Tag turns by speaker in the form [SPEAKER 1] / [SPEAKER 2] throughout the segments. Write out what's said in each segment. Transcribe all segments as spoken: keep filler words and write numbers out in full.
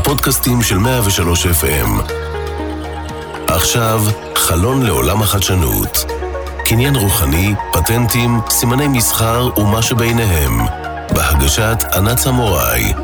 [SPEAKER 1] הפודקאסטים של מאה ושלוש אף אם. עכשיו, חלון לעולם החדשנות. קניין רוחני, פטנטים, סימני מסחר ומה שביניהם. בהגשת ענת סמוראי.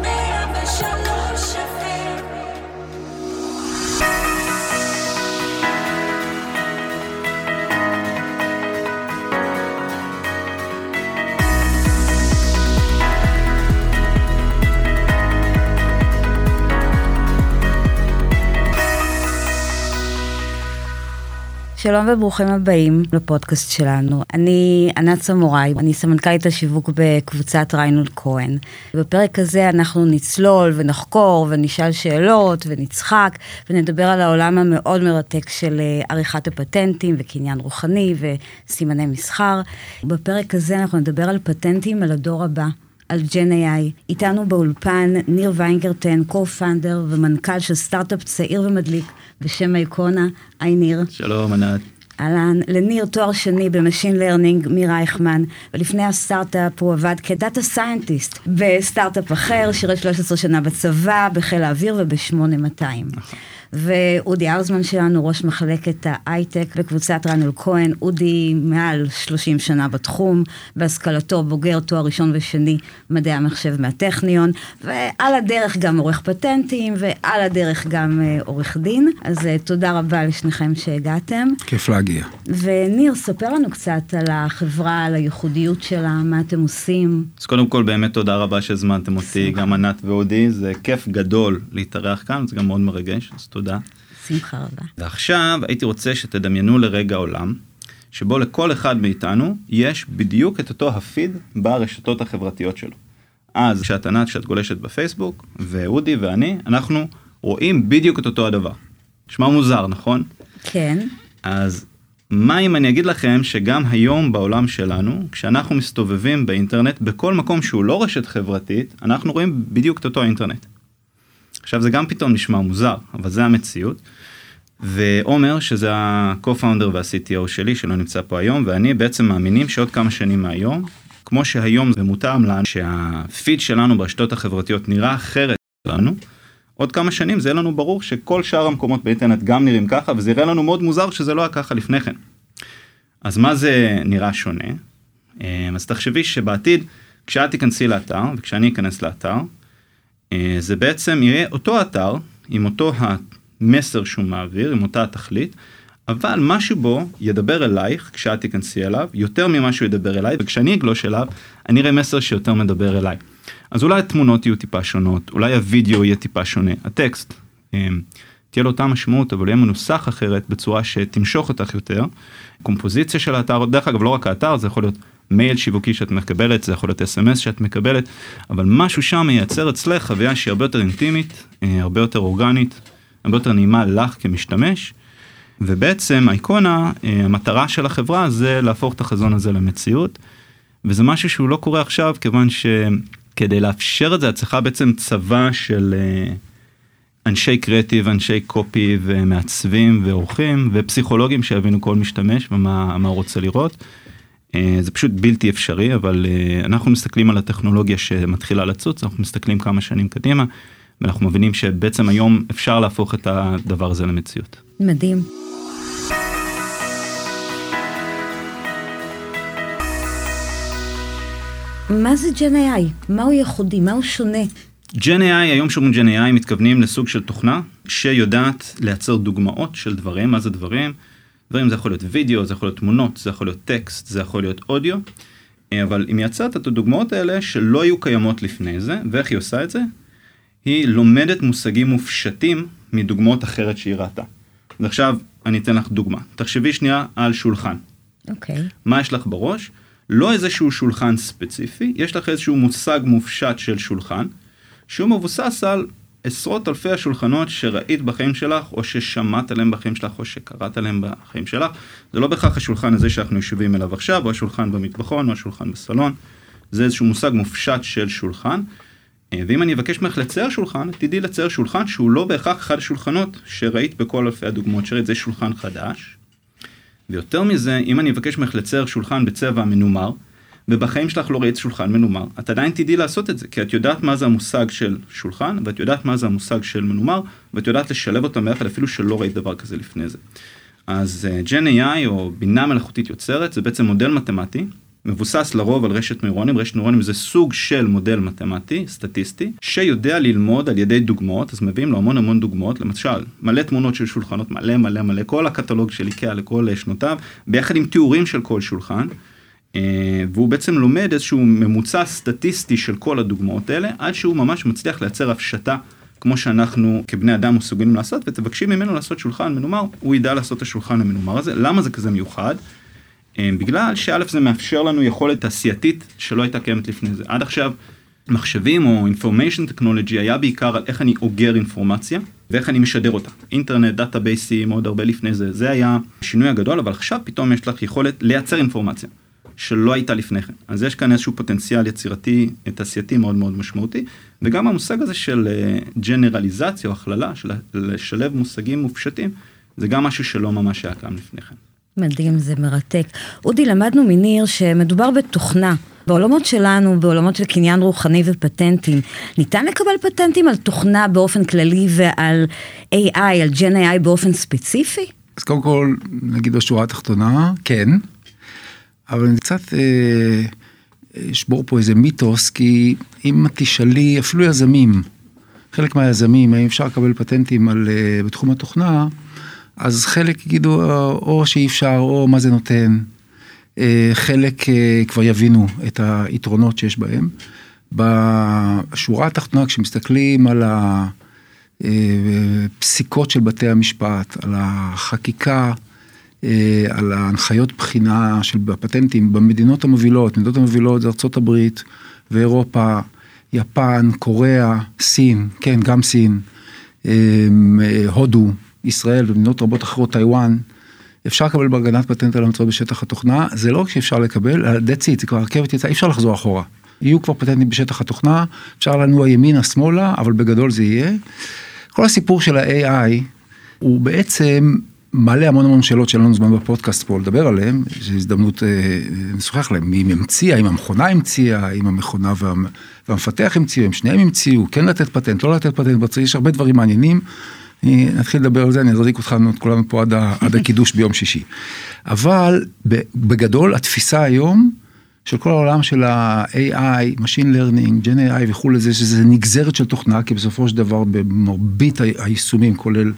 [SPEAKER 2] שלום וברוכים הבאים לפודקאסט שלנו. אני ענת סמוראי, אני סמנכ"לית השיווק בקבוצת ריינולד כהן. בפרק הזה אנחנו נצלול ונחקור ונשאל שאלות ונצחק ונדבר על העולם המאוד מרתק של עריכת הפטנטים וקניין רוחני וסימני מסחר. בפרק הזה אנחנו נדבר על פטנטים על הדור הבא, על ג'ן איי איי. איתנו באולפן ניר ויינגרטן, קו-פאונדר ומנכ"ל של סטארט-אפ צעיר ומדליק בשם אייקונה. היי ניר.
[SPEAKER 3] שלום ענת.
[SPEAKER 2] אהלן, לניר תואר שני במשין לרנינג מרייכמן, ולפני הסטארט-אפ הוא עבד כדאטה סיינטיסט בסטארט-אפ אחר, שירת שלוש עשרה שנה בצבא, בחיל האוויר וב-שמונה מאתיים. ואודי ארזמן שלנו, ראש מחלקת ההייטק בקבוצת ריינולד כהן. אודי מעל שלושים שנה בתחום, בהשכלתו בוגר תואר ראשון ושני מדעי המחשב מהטכניון, ועל הדרך גם עורך פטנטים, ועל הדרך גם עורך דין. אז תודה רבה לשניכם שהגעתם.
[SPEAKER 4] כיף להגיע.
[SPEAKER 2] וניר, ספר לנו קצת על החברה, על הייחודיות שלה, מה אתם עושים.
[SPEAKER 3] אז קודם כל באמת תודה רבה שהזמנתם אותי, גם ענת ואודי, זה כיף גדול להתארח כאן, זה גם מאוד מרגש, אז תודה.
[SPEAKER 2] שמחה רבה.
[SPEAKER 3] ועכשיו הייתי רוצה שתדמיינו לרגע עולם, שבו לכל אחד מאיתנו יש בדיוק את אותו הפיד ברשתות החברתיות שלו. אז כשאת ענת, כשאת גולשת בפייסבוק, ואודי ואני, אנחנו רואים בדיוק את אותו הדבר. נשמע מוזר, נכון?
[SPEAKER 2] כן.
[SPEAKER 3] אז מה אם אני אגיד לכם שגם היום בעולם שלנו, כשאנחנו מסתובבים באינטרנט, בכל מקום שהוא לא רשת חברתית, אנחנו רואים בדיוק את אותו האינטרנט. עכשיו זה גם פתאום נשמע מוזר, אבל זה המציאות. ועומר, שזה ה-co-founder וה-סי טי או שלי, שלא נמצא פה היום, ואני בעצם מאמינים שעוד כמה שנים מהיום, כמו שהיום זה מותאם לנו, שהפיד שלנו ברשתות החברתיות נראה אחרת לנו, עוד כמה שנים זה יהיה לנו ברור שכל שאר המקומות באינטרנט גם נראים ככה, וזה יראה לנו מאוד מוזר שזה לא היה ככה לפני כן. אז מה זה נראה שונה? אז תחשבי שבעתיד, כשאת תיכנסי לאתר, וכשאני אכנס לאתר, זה בעצם יהיה אותו אתר, עם אותו המסר שהוא מעביר, עם אותה התכלית, אבל משהו בו ידבר אלייך, כשאת תיכנסי אליו, יותר ממה שהוא ידבר אליי, וכשאני אגלוש אליו, אני אראה מסר שיותר מדבר אליי. אז אולי התמונות יהיו טיפה שונות, אולי הוידאו יהיה טיפה שונה, הטקסט תהיה לו אותה משמעות, אבל יהיה מנוסח אחרת בצורה שתמשוך אותך יותר. קומפוזיציה של האתר, דרך אגב לא רק האתר, זה יכול להיות מייל שיווקי שאת מקבלת, זה יכול להיות אס אם אס שאת מקבלת, אבל משהו שם מייצר אצלך חוויה שהיא הרבה יותר אינטימית, הרבה יותר אורגנית, הרבה יותר נעימה לך כמשתמש, ובעצם אייקונה, המטרה של החברה זה להפוך את החזון הזה למציאות, וזה משהו שהוא לא קורה עכשיו, כיוון שכדי לאפשר את זה, את צריכה בעצם צבא של אנשי קריאטיב, אנשי קופי ומעצבים ועורכים, ופסיכולוגים שיבינו כל משתמש ומה מה הוא רוצה לראות. זה פשוט בלתי אפשרי, אבל אנחנו מסתכלים על הטכנולוגיה שמתחילה לצוץ, אנחנו מסתכלים כמה שנים קדימה, ואנחנו מבינים שבעצם היום אפשר להפוך את הדבר הזה למציאות.
[SPEAKER 2] מדהים. מה זה ג'ן איי איי? מה הוא ייחודי? מה הוא שונה?
[SPEAKER 3] ג'ן איי איי, היום שאומרים ג'ן איי איי, מתכוונים לסוג של תוכנה שיודעת לייצר דוגמאות של דברים. מה זה דברים? דברים זה יכול להיות וידאו, זה יכול להיות תמונות, זה יכול להיות טקסט, זה יכול להיות אודיו, אבל היא מייצרת את הדוגמאות האלה שלא היו קיימות לפני זה, ואיך היא עושה את זה? היא לומדת מושגים מופשטים מדוגמאות אחרת שהיא ראתה. אז עכשיו אני אתן לך דוגמה. תחשבי שנייה על שולחן.
[SPEAKER 2] אוקיי.
[SPEAKER 3] מה יש לך בראש? לא איזשהו שולחן ספציפי, יש לך איזשהו מושג מופשט של שולחן, שהוא מבוסס על עשרות אלפי השולחנות שראית בחיים שלך, או ששמעת עליהם בחיים שלך, או שקראת עליהם בחיים שלך. זה לא בכך השולחן הזה שאנחנו יושבים אליו עכשיו, או השולחן במטבחון, או השולחן בסלון. זה איזשהו מושג מופשט של שולחן. ואם אני אבקש ממך לצייר שולחן, תדעי לצייר שולחן שהוא לא בהכרח אחד השולחנות שראית בכל אלפי הדוגמאות שראית, זה שולחן חדש. ויותר מזה, אם אני אבקש ממך לצייר שולחן בצבע מנומר, ובחיים שלך לא ראית שולחן מנומר, את עדיין תדעי לעשות את זה, כי את יודעת מה זה המושג של שולחן, ואת יודעת מה זה המושג של מנומר, ואת יודעת לשלב אותם ביחד, אפילו שלא ראית דבר כזה לפני זה. אז ג'ן איי איי, או בינה מלאכותית יוצרת, זה בעצם מודל מתמטי, מבוסס לרוב על רשת נוירונים. רשת נוירונים זה סוג של מודל מתמטי, סטטיסטי, שיודע ללמוד על ידי דוגמאות, אז מביאים לו המון המון דוגמאות, למשל, מלא תמונות של שולחנות, מלא מלא מלא, כל הקטלוג של איקאה לכל שנותיו, ביחד עם תיאורים של כל שולחן, והוא בעצם לומד איזשהו ממוצע סטטיסטי של כל הדוגמאות האלה, עד שהוא ממש מצליח לייצר הפשטה, כמו שאנחנו כבני אדם מסוגלים לעשות, ותבקשים ממנו לעשות שולחן מנומר, הוא ידע לעשות את השולחן המנומר הזה. למה זה כזה מיוחד? בגלל שא' זה מאפשר לנו יכולת תעשייתית שלא הייתה קיימת לפני זה. עד עכשיו מחשבים או information technology היה בעיקר על איך אני אוגר אינפורמציה, ואיך אני משדר אותה. אינטרנט, דאטאבייסים, עוד הרבה לפני זה, זה היה שינוי הגדול, אבל עכשיו פתאום יש לך יכולת לייצר אינפורמציה, שלא הייתה לפני כן. אז יש כאן איזשהו פוטנציאל יצירתי, תעשייתי מאוד מאוד משמעותי, וגם המושג הזה של ג'נרליזציה או הכללה, של לשלב מושגים מופשטים, זה גם משהו שלא ממש היה קיים לפני כן.
[SPEAKER 2] מדהים, זה מרתק. אודי, למדנו מניר שמדובר בתוכנה. בעולמות שלנו, בעולמות של קניין רוחני ופטנטים, ניתן לקבל פטנטים על תוכנה באופן כללי ועל איי איי, על ג'ן איי איי באופן ספציפי?
[SPEAKER 4] אז קודם כל, נגיד בשורה התחתונה, כן. אבל אני קצת אה, אשבור פה איזה מיתוס, כי אם תשאלי, אפילו יזמים, חלק מהיזמים, האם אפשר לקבל פטנטים על, אה, בתחום התוכנה, אז חלק יגידו או שאי אפשר, או מה זה נותן. חלק כבר יבינו את היתרונות שיש בהם. בשורה התחתונה, כשמסתכלים על הפסיקות של בתי המשפט, על החקיקה, על ההנחיות בחינה של הפטנטים במדינות המובילות, מדינות המובילות זה ארצות הברית ואירופה, יפן, קוריאה, סין, כן, גם סין, הודו, ישראל ומדינות רבות אחרות, טיואן, אפשר לקבל בהגנת פטנט על המצאות בשטח התוכנה, זה לא שאפשר לקבל, that's it, זה כבר הרכבת יצאה, אי אפשר לחזור אחורה. יהיו כבר פטנטים בשטח התוכנה, אפשר לנוע ימינה, שמאלה, אבל בגדול זה יהיה. כל הסיפור של ה-איי איי, הוא בעצם מעלה המון המון שאלות שלנו זמן בפודקאסט פה לדבר עליהם, זו הזדמנות נשוחח להם, מי המציאה, אם המכונה המציאה, אם המכונה וה, והמפתח המציאו, אם שניהם המציאו, כן לתת פטנט, לא לתת פטנט, יש הרבה דברים מעניינים, אני נתחיל לדבר על זה, אני אזריק אותנו, את כולנו פה עד, עד הקידוש ביום שישי. אבל בגדול, התפיסה היום של כל העולם של ה-איי איי, Machine Learning, Gen איי איי וכו' לזה, שזה נגזרת של תוכנה, כי בסופו של דבר במרבית היישומים, כולל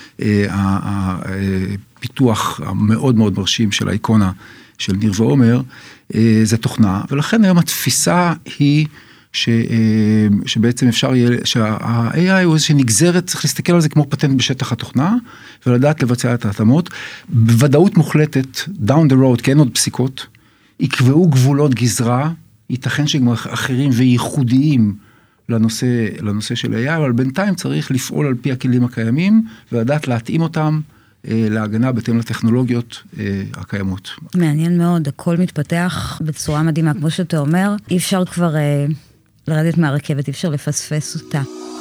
[SPEAKER 4] הפיתוח המאוד מאוד מרשים של האיקונה של ניר ועומר, זה תוכנה, ולכן היום התפיסה היא ש, שבעצם אפשר יהיה, שה-איי איי הוא איזושהי נגזרת, צריך להסתכל על זה כמו פטנט בשטח התוכנה, ולדעת לבצע את ההתאמות, בוודאות מוחלטת, down the road, כן עוד פסיקות, יקבעו גבולות גזרה, ייתכן שגם אחרים וייחודיים לנושא, לנושא של איי איי, אבל בינתיים צריך לפעול על פי הכלים הקיימים, ולדעת להתאים אותם להגנה בהתאם לטכנולוגיות הקיימות.
[SPEAKER 2] מעניין מאוד, הכל מתפתח בצורה מדהימה, כמו שאתה אומר, אי אפשר כבר לרדת מהרכבת, אי אפשר לפספס אותה.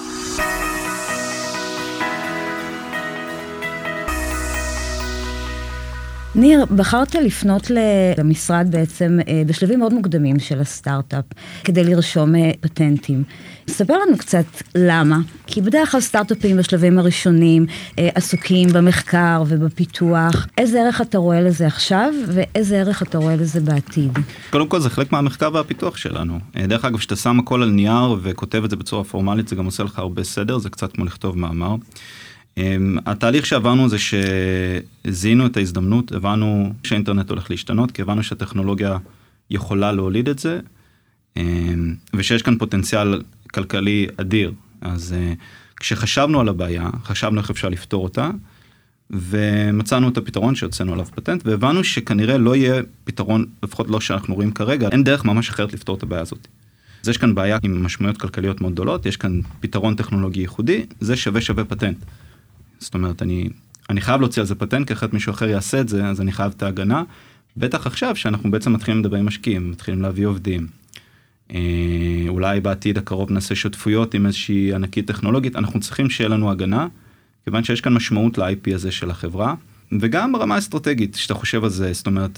[SPEAKER 2] ניר, בחרת לפנות למשרד בעצם בשלבים מאוד מוקדמים של הסטארט-אפ, כדי לרשום פטנטים. ספר לנו קצת למה, כי בדרך כלל סטארט-אפים בשלבים הראשונים עסוקים במחקר ובפיתוח. איזה ערך אתה רואה לזה עכשיו, ואיזה ערך אתה רואה לזה בעתיד? קודם
[SPEAKER 3] כל זה חלק מהמחקר והפיתוח שלנו. דרך אגב, שאתה שם הכל על נייר וכותב את זה בצורה פורמלית, זה גם עושה לך הרבה סדר, זה קצת כמו לכתוב מאמר. התהליך שעברנו זה שזיהינו את ההזדמנות, הבנו שהאינטרנט הולך להשתנות, כי הבנו שהטכנולוגיה יכולה להוליד את זה, ושיש כאן פוטנציאל כלכלי אדיר. אז כשחשבנו על הבעיה, חשבנו איך אפשר לפתור אותה, ומצאנו את הפתרון שהוצאנו עליו פטנט, והבנו שכנראה לא יהיה פתרון, לפחות לא שאנחנו רואים כרגע, אין דרך ממש אחרת לפתור את הבעיה הזאת. אז יש כאן בעיה עם משמעויות כלכליות מאוד גדולות, יש כאן פתרון טכנולוגי ייחודי, זה שווה שווה פטנט. זאת אומרת, אני, אני חייב להוציא על זה פטנט, כי אחרת מישהו אחר יעשה את זה, אז אני חייב את ההגנה. בטח עכשיו שאנחנו בעצם מתחילים לדבר עם משקיעים, מתחילים להביא עובדים. אה, אולי בעתיד הקרוב נעשה שותפויות עם איזושהי ענקית טכנולוגית, אנחנו צריכים שיהיה לנו הגנה, כיוון שיש כאן משמעות ל-איי פי הזה של החברה, וגם ברמה האסטרטגית, שאתה חושב על זה, זאת אומרת,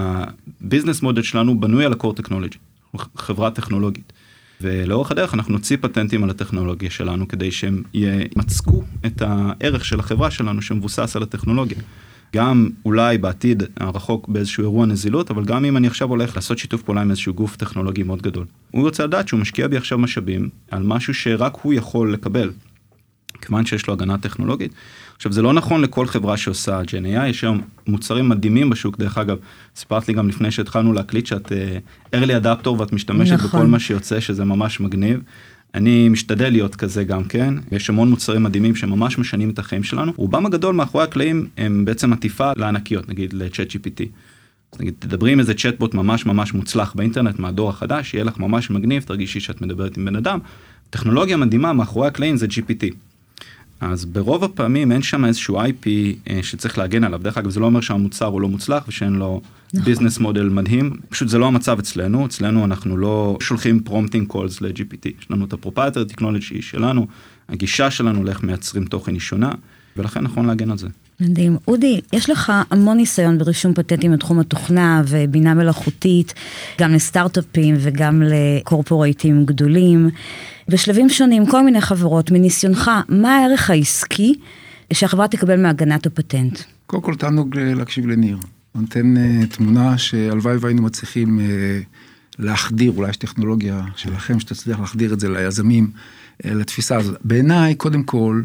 [SPEAKER 3] הביזנס מודל שלנו בנוי על הקור טכנולוגי, חברה טכנולוגית. ולאורך הדרך אנחנו נוציא פטנטים על הטכנולוגיה שלנו, כדי שהם ימצקו את הערך של החברה שלנו, שמבוסס על הטכנולוגיה. גם אולי בעתיד הרחוק באיזשהו אירוע נזילות, אבל גם אם אני עכשיו הולך לעשות שיתוף פעולה עם איזשהו גוף טכנולוגי מאוד גדול. הוא רוצה לדעת שהוא משקיע בי עכשיו משאבים, על משהו שרק הוא יכול לקבל, כיוון שיש לו הגנה טכנולוגית. עכשיו, זה לא נכון לכל חברה שעושה ג'ן איי איי, יש היום מוצרים מדהימים בשוק, דרך אגב, סיפרת לי גם לפני שהתחלנו להקליט, שאת uh, early adapter, ואת משתמשת נכון. בכל מה שיוצא, שזה ממש מגניב. אני משתדל להיות כזה גם כן, יש המון מוצרים מדהימים שממש משנים את החיים שלנו, רובם הגדול מאחורי הקלעים הם בעצם עטיפה לענקיות, נגיד ל-צ'אט ג'י פי טי. אז נגיד, תדברי עם איזה צ'אטבוט ממש ממש מוצלח באינטרנט מהדור החדש, יהיה לך ממש מגניב, תרגישי שאת מדברת עם בן אדם. טכנולוגיה מדהימה מאחורי הקלעים זה ג'י פי טי. אז ברוב הפעמים אין שם איזשהו איי פי שצריך להגן עליו. דרך אגב, זה לא אומר שהמוצר הוא לא מוצלח ושאין לו ביזנס מודל מדהים. פשוט זה לא המצב אצלנו. אצלנו אנחנו לא שולחים פרומפטינג קולס ל-ג'י פי טי. יש לנו את הפרופרייטרי טכנולוגי שלנו, הגישה שלנו לאיך מייצרים תוכן היא שונה, ולכן נכון להגן על זה.
[SPEAKER 2] מדהים. אודי, יש לך המון ניסיון ברישום פטנטים בתחום התוכנה ובינה מלאכותית, גם לסטארט-אפים וגם לקורפורייטים גדולים. בשלבים שונים, כל מיני חברות, מניסיונך, מה הערך העסקי שהחברה תקבל מהגנת הפטנט?
[SPEAKER 4] קודם כל תענוג להקשיב לניר. נותן תמונה שהלוואי והיינו מצליחים להחדיר, אולי יש טכנולוגיה שלכם שתצליח להחדיר את זה ליזמים, לתפיסה הזאת. בעיניי, קודם כל,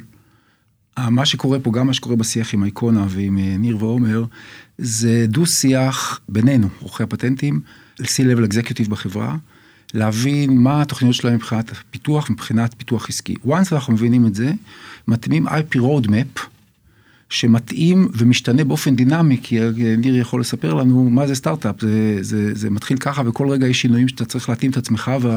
[SPEAKER 4] מה שקורה פה, גם מה שקורה בשיח עם אייקונה ועם ניר ועומר, זה דו שיח בינינו, עורכי הפטנטים, C-Level Executive בחברה, להבין מה התוכניות שלהם מבחינת פיתוח, מבחינת פיתוח עסקי. once אנחנו מבינים את זה, מתאימים איי פי Roadmap, שמתאים ומשתנה באופן דינמי, כי ניר יכול לספר לנו מה זה סטארט-אפ, זה, זה, זה מתחיל ככה, וכל רגע יש שינויים שאתה צריך להתאים את עצמך, וה,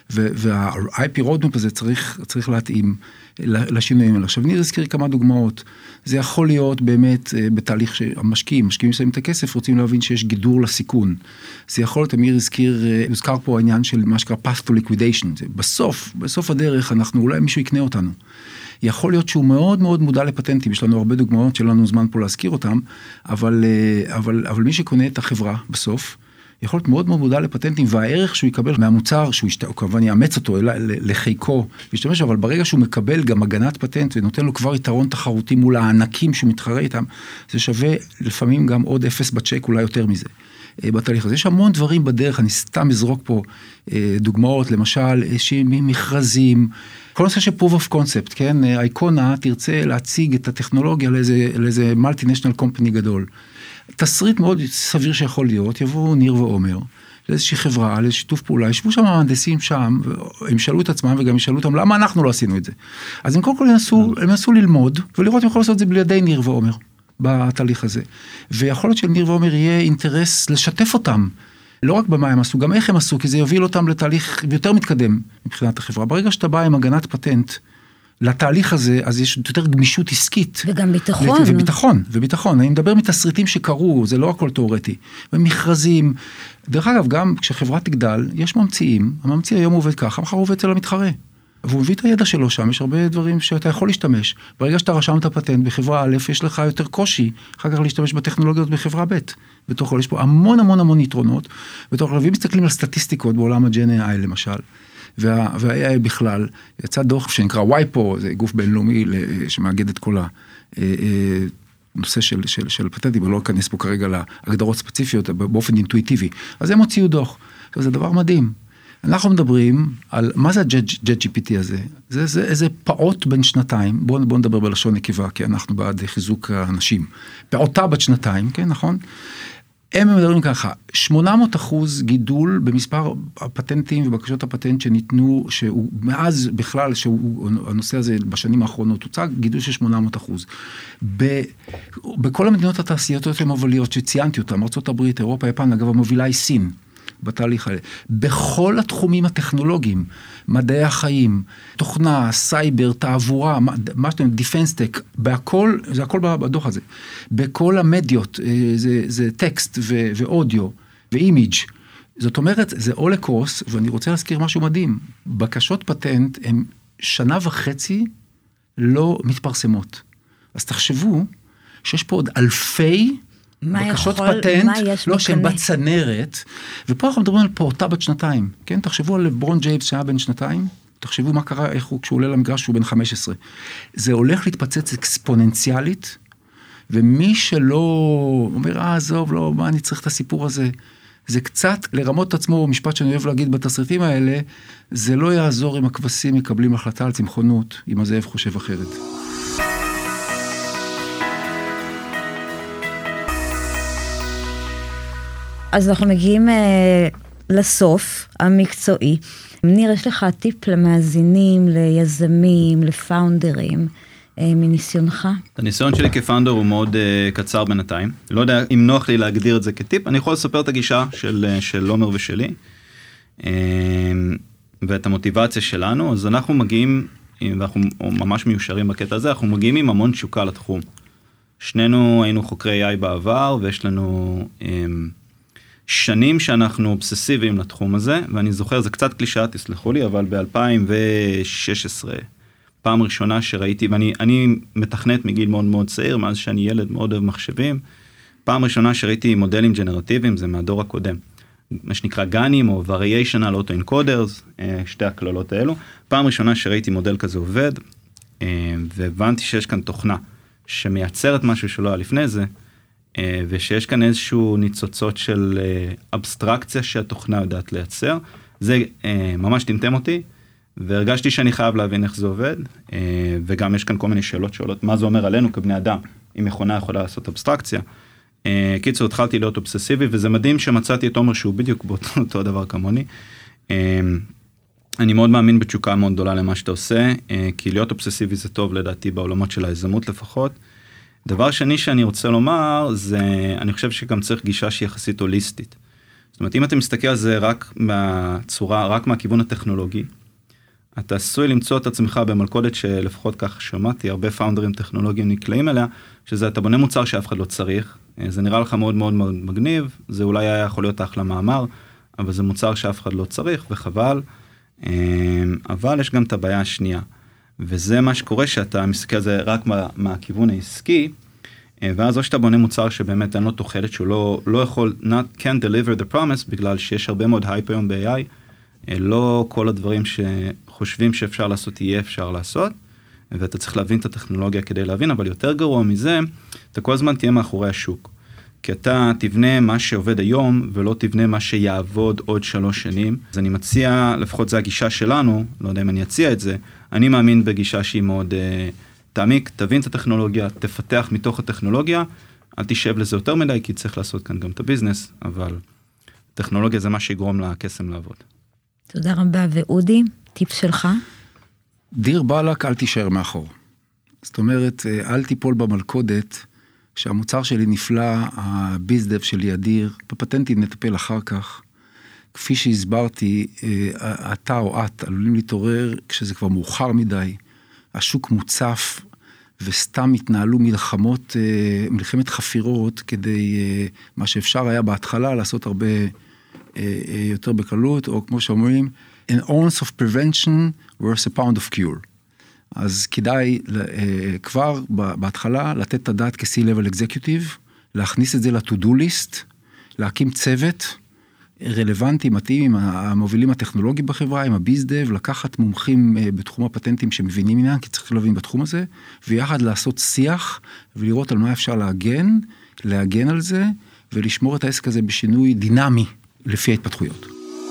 [SPEAKER 4] וה-איי פי Roadmap הזה צריך, צריך להתאים לשינויים האלה. עכשיו, ניר הזכיר כמה דוגמאות, זה יכול להיות באמת בתהליך שהמשקיעים, משקיעים שמים את הכסף, רוצים להבין שיש גידור לסיכון. זה יכול להיות, אמיר הזכיר, הוזכר פה העניין של מה שקרה path to liquidation, זה בסוף, בסוף הדרך, אנחנו, אולי מישהו יקנה אותנו. יכול להיות שהוא מאוד מאוד מודע לפטנטים, יש לנו הרבה דוגמאות שלנו זמן פה להזכיר אותם, אבל, אבל, אבל מי שקונה את החברה בסוף, יכול להיות מאוד מאוד מודע לפטנטים, והערך שהוא יקבל מהמוצר, שהוא ישת... כמובן יאמץ אותו לחיקו, וישתמש, אבל ברגע שהוא מקבל גם הגנת פטנט, ונותן לו כבר יתרון תחרותי מול הענקים שהוא מתחרה איתם, זה שווה לפעמים גם עוד אפס בצ'ק, אולי יותר מזה. בתהליך הזה. יש המון דברים בדרך, אני סתם אזרוק פה דוגמאות, למשל, מכרזים, כל נושא של proof of concept, כן? אייקונה תרצה להציג את הטכנולוגיה לאיזה, לאיזה multinational company גדול. תסריט מאוד סביר שיכול להיות, יבואו ניר ועומר, לאיזושהי חברה, לאיזשיתוף פעולה, ישבו שם המהנדסים שם, הם שאלו את עצמם וגם ישאלו אותם, למה אנחנו לא עשינו את זה? אז הם קודם כל ינסו, הם ינסו ללמוד, ולראות אם יכול לעשות את זה בלי ידי ניר ועומר. בתהליך הזה. ויכול להיות שלניר ועומר יהיה אינטרס לשתף אותם, לא רק במה הם עשו, גם איך הם עשו, כי זה יוביל אותם לתהליך יותר מתקדם מבחינת החברה. ברגע שאתה בא עם הגנת פטנט לתהליך הזה, אז יש יותר גמישות עסקית.
[SPEAKER 2] וגם ביטחון.
[SPEAKER 4] וביטחון, וביטחון. אני מדבר מתסריטים שקרו, זה לא הכל תיאורטי. ומכרזים. דרך אגב, גם כשחברה תגדל, יש ממציאים, הממציא היום עובד ככה, מחר עובד אצל המתחרה. והוא מביא את הידע שלו שם, יש הרבה דברים שאתה יכול להשתמש. ברגע שאתה רשם את הפטנט בחברה א', יש לך יותר קושי, אחר כך להשתמש בטכנולוגיות בחברה ב'. בתוך כל, יש פה המון המון המון יתרונות, בתוך כל, ואם מסתכלים על סטטיסטיקות בעולם ה-ג'ן איי איי למשל, וה-איי איי בכלל, יצא דוח שנקרא וייפו, זה גוף בינלאומי שמאגד את כל הנושא של, של, של פטנטים, אבל לא אכנס פה כרגע להגדרות ספציפיות באופן אינטואיטיבי. אז הם הוציאו דוח. זה דבר מדהים. אנחנו מדברים על, מה זה ה-ג'אט ג'י פי טי הזה? זה, זה איזה פעוט בין שנתיים, בואו בוא נדבר בלשון נקבה, כי אנחנו בעד חיזוק האנשים. פעוטה בת שנתיים, כן, נכון? הם מדברים ככה, שמונה מאות אחוז גידול במספר הפטנטים ובקשות הפטנט שניתנו, שהוא מאז בכלל, שהוא, הנושא הזה בשנים האחרונות, הוצג גידול של שמונה מאות אחוז. ב, בכל המדינות התעשייתיות המוביליות שציינתי אותם, ארצות הברית, אירופה, יפן, אגב, המובילה היא סין. בתהליך האלה. בכל התחומים הטכנולוגיים, מדעי החיים, תוכנה, סייבר, תעבורה, מה שאתם, דיפנס טק, בהכל, זה הכל בדוח הזה. בכל המדיות, זה, זה טקסט ו- ואודיו ואימיג'. זאת אומרת, זה all across, ואני רוצה להזכיר משהו מדהים. בקשות פטנט הן שנה וחצי לא מתפרסמות. אז תחשבו שיש פה עוד אלפי בקשות פטנט, לא שהם בצנרת, ופה אנחנו מדברים על פעוטה בת שנתיים, כן? תחשבו על לברון ג'יימס שהיה בן שנתיים, תחשבו מה קרה, איך הוא, כשהוא עולה למגרש, שהוא בן חמש עשרה. זה הולך להתפצץ אקספוננציאלית, ומי שלא אומר, אה, עזוב, לא, מה אני צריך את הסיפור הזה? זה קצת לרמות את עצמו, משפט שאני אוהב להגיד בתסריטים האלה, זה לא יעזור אם הכבשים מקבלים החלטה על צמחונות, אם הזאב חושב אחרת.
[SPEAKER 2] אז אנחנו מגיעים אה, לסוף המקצועי. ניר, יש לך טיפ למאזינים, ליזמים, לפאונדרים, אה, מניסיונך?
[SPEAKER 3] הניסיון שלי כפאונדר הוא מאוד uh, קצר בינתיים. לא יודע אם נוח לי להגדיר את זה כטיפ, אני יכול לספר את הגישה של, של עומר ושלי, uh, ואת המוטיבציה שלנו. אז אנחנו מגיעים, ואנחנו ממש מיושרים בקטע הזה, אנחנו מגיעים עם המון תשוקה לתחום. שנינו היינו חוקרי איי בעבר, ויש לנו um, שנים שאנחנו אובססיביים לתחום הזה, ואני זוכר, זה קצת קלישאה, תסלחו לי, אבל ב-אלפיים ושש עשרה, פעם ראשונה שראיתי, ואני אני מתכנת מגיל מאוד מאוד צעיר, מאז שאני ילד מאוד אוהב מחשבים, פעם ראשונה שראיתי מודלים ג'נרטיביים, זה מהדור הקודם, מה שנקרא גנים, או Variational Auto Encoders, שתי הכללות האלו, פעם ראשונה שראיתי מודל כזה עובד, והבנתי שיש כאן תוכנה, שמייצרת משהו שלא היה לפני זה, ושיש כאן איזשהו ניצוצות של אבסטרקציה שהתוכנה יודעת לייצר, זה ממש טמטם אותי, והרגשתי שאני חייב להבין איך זה עובד, וגם יש כאן כל מיני שאלות שעולות, מה זה אומר עלינו כבני אדם, אם מכונה יכולה לעשות אבסטרקציה. קיצור, התחלתי להיות אובססיבי, וזה מדהים שמצאתי את עומר שהוא בדיוק באותו דבר כמוני. אני מאוד מאמין בתשוקה מאוד גדולה למה שאתה עושה, כי להיות אובססיבי זה טוב לדעתי בעולמות של היזמות לפחות. דבר שני שאני רוצה לומר, זה, אני חושב שגם צריך גישה שהיא יחסית הוליסטית. זאת אומרת, אם אתה מסתכל על זה רק מהצורה, רק מהכיוון הטכנולוגי, אתה עשוי למצוא את עצמך במלכודת שלפחות כך שמעתי, הרבה פאונדרים טכנולוגיים נקלעים אליה, שזה אתה בונה מוצר שאף אחד לא צריך, זה נראה לך מאוד מאוד מגניב, זה אולי היה יכול להיות אחלה מאמר, אבל זה מוצר שאף אחד לא צריך, וחבל, אבל יש גם את הבעיה השנייה, וזה מה שקורה שאתה מסתכל על זה רק מה, מהכיוון העסקי, ואז או שאתה בונה מוצר שבאמת אין לו תוחלת, שהוא לא, לא יכול, not can deliver the promise, בגלל שיש הרבה מאוד הייפ היום ב-איי איי, לא כל הדברים שחושבים שאפשר לעשות, יהיה אפשר לעשות, ואתה צריך להבין את הטכנולוגיה כדי להבין, אבל יותר גרוע מזה, אתה כל הזמן תהיה מאחורי השוק. כי אתה תבנה מה שעובד היום, ולא תבנה מה שיעבוד עוד שלוש שנים. אז אני מציע, לפחות זה הגישה שלנו, לא יודע אם אני אציע את זה, אני מאמין בגישה שהיא מאוד uh, תעמיק, תבין את הטכנולוגיה, תפתח מתוך הטכנולוגיה, אל תשב לזה יותר מדי, כי צריך לעשות כאן גם את הביזנס, אבל טכנולוגיה זה מה שיגרום לקסם לעבוד.
[SPEAKER 2] תודה רבה, ואודי, טיפ שלך?
[SPEAKER 4] דיר באלק, אל תישאר מאחור. זאת אומרת, אל תיפול במלכודת, שהמוצר שלי נפלא, הביזדב שלי אדיר, בפטנטים נטפל אחר כך. כפי שהסברתי, אתה או את עלולים להתעורר כשזה כבר מאוחר מדי, השוק מוצף, וסתם התנהלו מלחמות, מלחמת חפירות, כדי מה שאפשר היה בהתחלה לעשות הרבה יותר בקלות, או כמו שאומרים, an ounce of prevention versus a pound of cure. אז כדאי כבר בהתחלה לתת את הדעת כ-C-Level Executive, להכניס את זה ל-to-do list, להקים צוות רלוונטי, מתאים עם המובילים הטכנולוגיים בחברה, עם הביזדב, לקחת מומחים בתחום הפטנטים שמבינים עניין, כי צריך להבין בתחום הזה, ויחד לעשות שיח ולראות על מה אפשר להגן, להגן על זה, ולשמור את העסק הזה בשינוי דינמי לפי ההתפתחויות.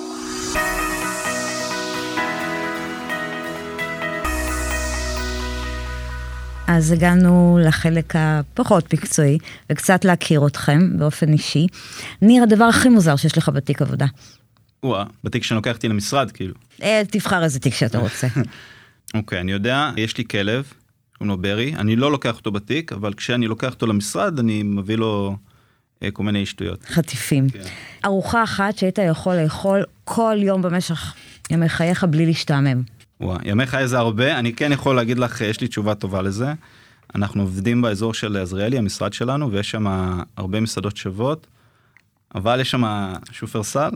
[SPEAKER 2] אז הגענו לחלק הפחות מקצועי, וקצת להכיר אתכם באופן אישי. ניר, הדבר הכי מוזר שיש לך בתיק עבודה.
[SPEAKER 3] וואה, בתיק שאני לוקחתי למשרד, כאילו.
[SPEAKER 2] אה, תבחר איזה תיק שאתה רוצה.
[SPEAKER 3] אוקיי, אני יודע, יש לי כלב, הוא לו ברי, אני לא לוקח אותו בתיק, אבל כשאני לוקח אותו למשרד, אני מביא לו אה, כל מיני שטויות.
[SPEAKER 2] חטיפים. כן. ארוחה אחת שהיית יכול לאכול כל יום במשך ימי חייך בלי להשתעמם.
[SPEAKER 3] וואו, ימי חיי זה הרבה, אני כן יכול להגיד לך, יש לי תשובה טובה לזה, אנחנו עובדים באזור של עזריאלי, המשרד שלנו, ויש שם הרבה מסעדות שוות, אבל יש שם שופרסל,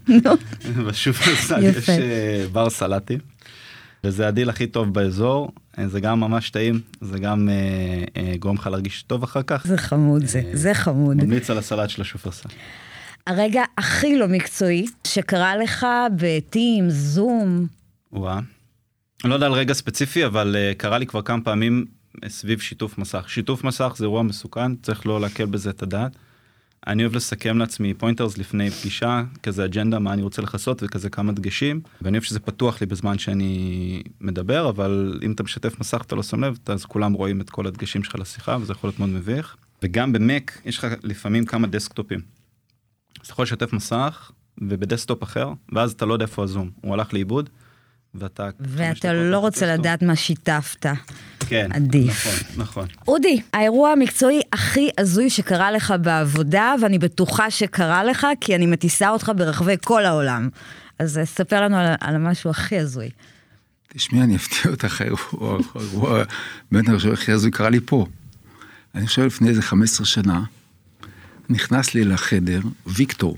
[SPEAKER 3] בשופרסל יש בר סלטים, וזה הדיל הכי טוב באזור, זה גם ממש טעים, זה גם אה, אה, גורם לך להרגיש טוב אחר כך.
[SPEAKER 2] זה חמוד, זה,
[SPEAKER 3] אה,
[SPEAKER 2] זה חמוד.
[SPEAKER 3] ממליץ על הסלט של השופרסל.
[SPEAKER 2] הרגע הכי לא מקצועי שקרה לך בטים, זום.
[SPEAKER 3] וואה. אני לא יודע על רגע ספציפי, אבל uh, קרה לי כבר כמה פעמים סביב שיתוף מסך. שיתוף מסך זה אירוע מסוכן, צריך לא להקל בזה את הדעת. אני אוהב לסכם לעצמי פוינטרס לפני פגישה, כזה אג'נדה, מה אני רוצה לחסות וכזה כמה דגשים, ואני אוהב שזה פתוח לי בזמן שאני מדבר, אבל אם אתה משתף מסך אתה לא שם לב, אז כולם רואים את כל הדגשים שלך לשיחה, וזה יכול להיות מאוד מביך. וגם במק יש לך לפעמים כמה דסקטופים. אז אתה יכול לשתף מסך, ובדסקטופ אחר, ואז אתה לא יודע איפה הזום, הוא הלך לאיבוד, ואתה...
[SPEAKER 2] ואתה לא רוצה לדעת מה שיתפת.
[SPEAKER 3] כן,
[SPEAKER 2] עדיף.
[SPEAKER 3] נכון, נכון.
[SPEAKER 2] אודי, האירוע המקצועי הכי הזוי שקרה לך בעבודה, ואני בטוחה שקרה לך, כי אני מטיסה אותך ברחבי כל העולם. אז ספר לנו על, על משהו הכי הזוי.
[SPEAKER 4] תשמעי, אני אפתיע אותך, האירוע, באמת אני חושב הכי הזוי קרה לי פה. אני חושב לפני איזה חמש עשרה שנה, נכנס לי לחדר ויקטור,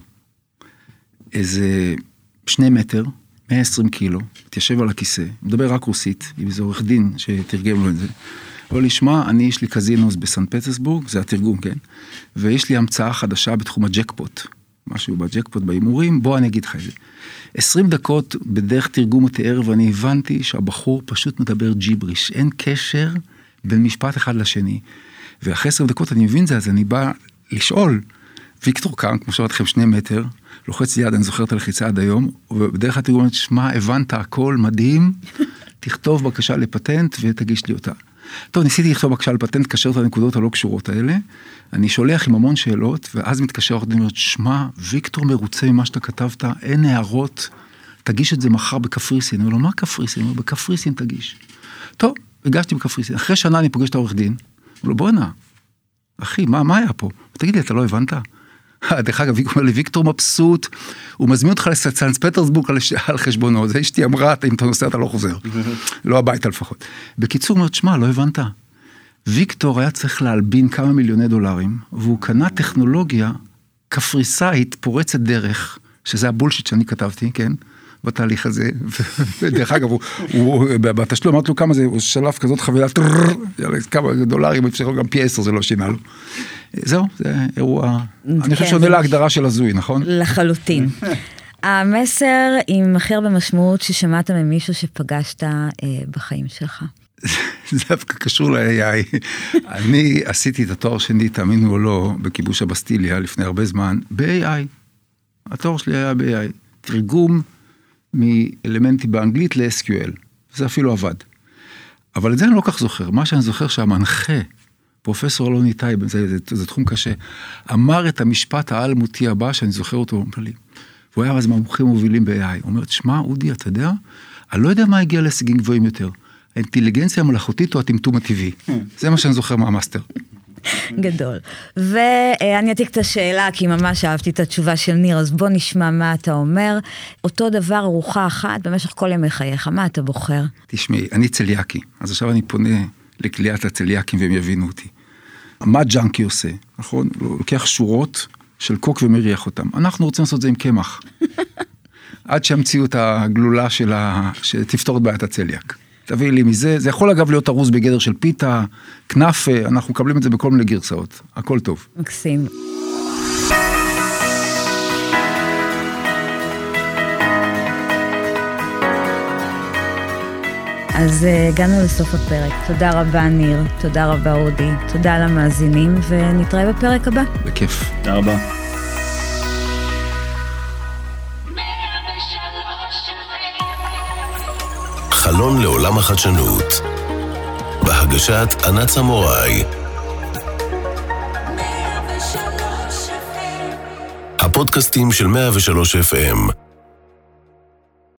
[SPEAKER 4] איזה שני מטר, מאה ועשרים קילו, התיישב על הכיסא, מדבר רק רוסית, עם איזה עורך דין שתרגם לו את זה. אבל לשמע, אני יש לי קזינוס בסן פטרסבורג, זה התרגום, כן? ויש לי המצאה חדשה בתחום הג'קפוט, משהו בג'קפוט באימורים, בוא אני אגיד לך את זה. עשרים דקות בדרך תרגום התיאר, ואני הבנתי שהבחור פשוט מדבר ג'יבריש, אין קשר בין משפט אחד לשני. ואחרי עשרים דקות אני מבין זה, אז אני בא לשאול, ויקטור קם, כמו שאומרת לכם שני מטר, לוחץ יד, אני זוכר את הלחיצה עד היום, ובדרך כלל תרגום, שמע, הבנת הכל מדהים, תכתוב בקשה לפטנט ותגיש לי אותה. טוב, ניסיתי לכתוב בקשה לפטנט, קשר את הנקודות הלא קשורות האלה, אני שולח עם המון שאלות, ואז מתקשר אותי, אומרת, שמע, ויקטור מרוצה ממה שאתה כתבת, אין הערות, תגיש את זה מחר בקפריסין. אני אומר לו, מה קפריסין? אני אומר, בקפריסין תגיש. טוב, הגשתי בקפריסין. אחרי שנה אני פוגש את העורך דין, אומר לו, בוא הנה, אחי, מה, מה היה פה? תגיד לי, אתה לא הבנת? דרך אגב, הוא אומר לי, ויקטור מבסוט, הוא מזמין אותך לסן פטרסבורג על חשבונו, זה אשתי אמרה, אם אתה נוסע אתה לא חוזר, לא הביתה לפחות. בקיצור, אומרת, שמה, לא הבנת. ויקטור היה צריך להלבין כמה מיליוני דולרים, והוא קנה טכנולוגיה קפריסאית פורצת דרך, שזה הבולשיט שאני כתבתי, כן? בתהליך הזה, ודרך אגב, הוא, בתשלום, אמרתי לו כמה זה, הוא שלף כזאת חבילה, כמה דולרים, אפשר גם פי עשר, זה לא שינה לו. זהו, זה אירוע, אני חושב שעונה להגדרה של הזוי, נכון? לחלוטין.
[SPEAKER 2] המסר עם הכי הרבה משמעות ששמעת ממישהו שפגשת בחיים שלך.
[SPEAKER 4] זה דווקא קשור ל-איי איי. אני עשיתי את התואר שני, תאמינו או לא, בכיבוש הבסטיליה לפני הרבה זמן, ב-איי איי. התואר שלי היה ב-איי איי. תרגום מאלמנטי באנגלית ל-אס קיו אל. זה אפילו עבד. אבל את זה אני לא כך זוכר. מה שאני זוכר שהמנחה, פרופסור אלון איתי, זה, זה, זה תחום קשה, אמר את המשפט העל-מותי הבא, שאני זוכר אותו, והוא היה אז מהמומחים מובילים ב-איי איי. הוא אומר, שמע, אודי, אתה יודע? אני לא יודע מה הגיע להישגים גבוהים יותר. האינטליגנציה המלאכותית או הטמטום הטבעי. זה מה שאני זוכר מהמאסטר.
[SPEAKER 2] גדול. ואני אתיק את השאלה, כי ממש אהבתי את התשובה של ניר, אז בוא נשמע מה אתה אומר. אותו דבר, ארוחה אחת, במשך כל ימי חייך, מה אתה בוחר?
[SPEAKER 4] תשמעי, אני צליאקי, אז עכשיו אני פונה לקליית הצליאקים והם יבינו אותי. מה ג'אנקי עושה, נכון? הוא לוקח שורות של קוק ומריח אותם. אנחנו רוצים לעשות זה עם קמח. עד שהמציאו את הגלולה שלה, שתפתור את בעיית הצליאק. תביא לי מזה, זה יכול אגב להיות ארוז בגדר של פיתה, כנאפה, אנחנו מקבלים את זה בכל מיני גרסאות, הכל טוב.
[SPEAKER 2] מקסים. אז הגענו לסוף הפרק, תודה רבה ניר, תודה רבה אודי, תודה למאזינים, ונתראה בפרק הבא.
[SPEAKER 4] בכיף.
[SPEAKER 3] תודה רבה.
[SPEAKER 1] חלון לעולם החדשנות, בהגשת ענת סמוראי. הפודקאסטים של מאה ושלוש אף אם